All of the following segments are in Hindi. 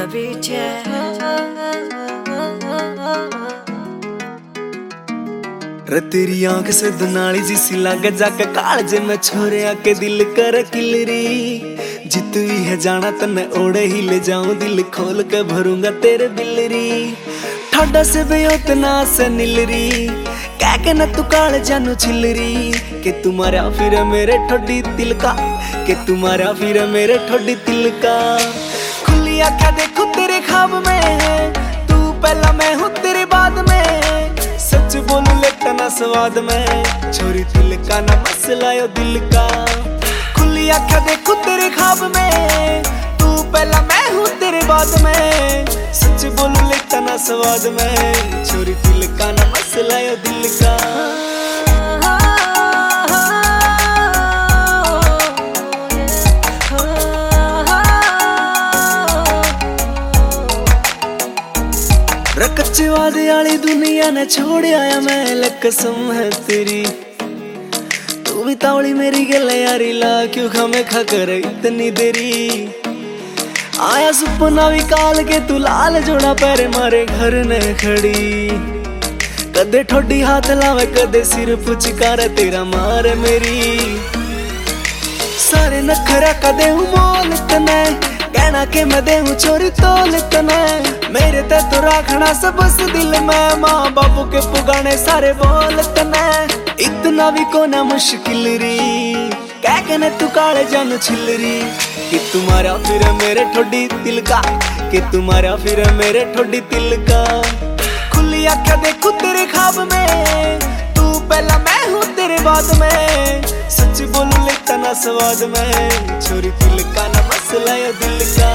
beat, रे तेरी आंख से दुनाली जिसी लागे जाके कालजे में छोरे आके दिल कर किलरी। जित भी है जाना तन्ने ओढ़े ही ले जाऊं, दिल खोल के भरूंगा तेरे बिलरी। ठाडा से बेयोतना से निलरी, कह के न तू काल जानू छिलरी। के तुम्हारा फिर मेरे ठोडी दिल का, के तुम्हारा फिर मेरे ठोडी दिल का। खुली आंखें देखूं तेरे ख्वाब में, तू पहला मैं हूँ तेरे बाद में। सच बोलूं लेता ना स्वाद में, छोरी दिल का ना मसला यो दिल का। खुली आंखें देखूं तेरे ख्वाब में, तू पहला मैं हूँ तेरे बाद में। सच बोलूं लेता ना स्वाद में, छोरी दिल का ना मसला यो दिल का। कच्चे वादे वाली दुनिया ने छोड़ आया मैं, कसम है तेरी। तू भी तावली मेरी गल यारी ला, क्यों खामे खा कर इतनी देरी। आया सुपना भी काल के तू लाल जोड़ा पैर मारे घर ने खड़ी। कदे ठोडी हाथ लावे कदे सिर पुचकारे तेरा मारे मेरी। सारे नखरा कदे हूँ मोल तने, कहना के मैं देहूं छोरी तोल तने। मेरे ते तो राखना सब बस दिल में, माँ बापू के पुगाने सारे बोल तने। इतना भी कोना मुश्किल री, कह के न तू काले जान छिलरी। कि तुम्हारा फिर मेरे ठोडी दिल का, कि तुम्हारा फिर मेरे ठोडी दिल का। खुली आंखें देखूं तेरे ख्वाब में, तू पहला मैं हूँ तेरे बाद में। सच बोलूं लेता ना स्वाद में, छोरी दिल का ना मसला यो दिल का।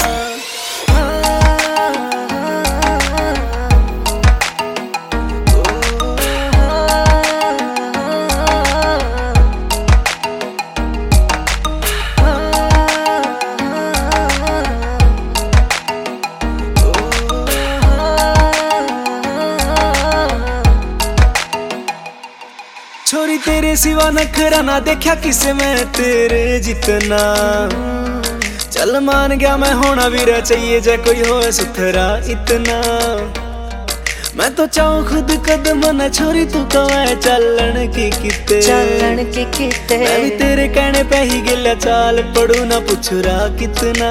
छोरी तेरे सिवा नखरा ना देखा किसे मैं तेरे जितना। चल मान गया मैं होना भी रह चाहिए, जे कोई हो सुथरा इतना। मैं तो चाहूं खुद कदम न छोरी तू कवे चलन की किते। मैं भी तेरे कहने पे ही गिला चाल पड़ू ना पुछुरा कितना।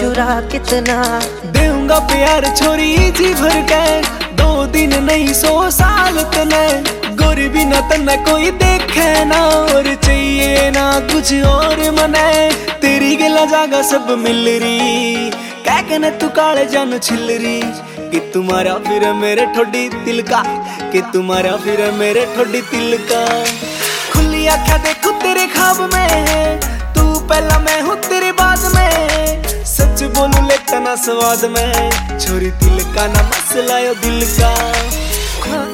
देऊंगा प्यार छोरी जी भर के, 2 दिन नहीं 100 साल तने। गोरी भी ना तन्ना कोई देखे ना, और चाहिए ना कुछ और मने। तेरी गिला जागा सब मिल रही, कह के न तू काले जान छिलरी। कि तुम्हारा फिर मेरे ठोडी दिल का, कि तुम्हारा फिर मेरे ठोडी दिल का। खुली आंखें देखूं तेरे ख्वाब में, तू पहला मैं हूँ तेरे बाद में। सच बोलूं लेता ना स्वाद में, छोरी दिल का ना मसला यो दिल का।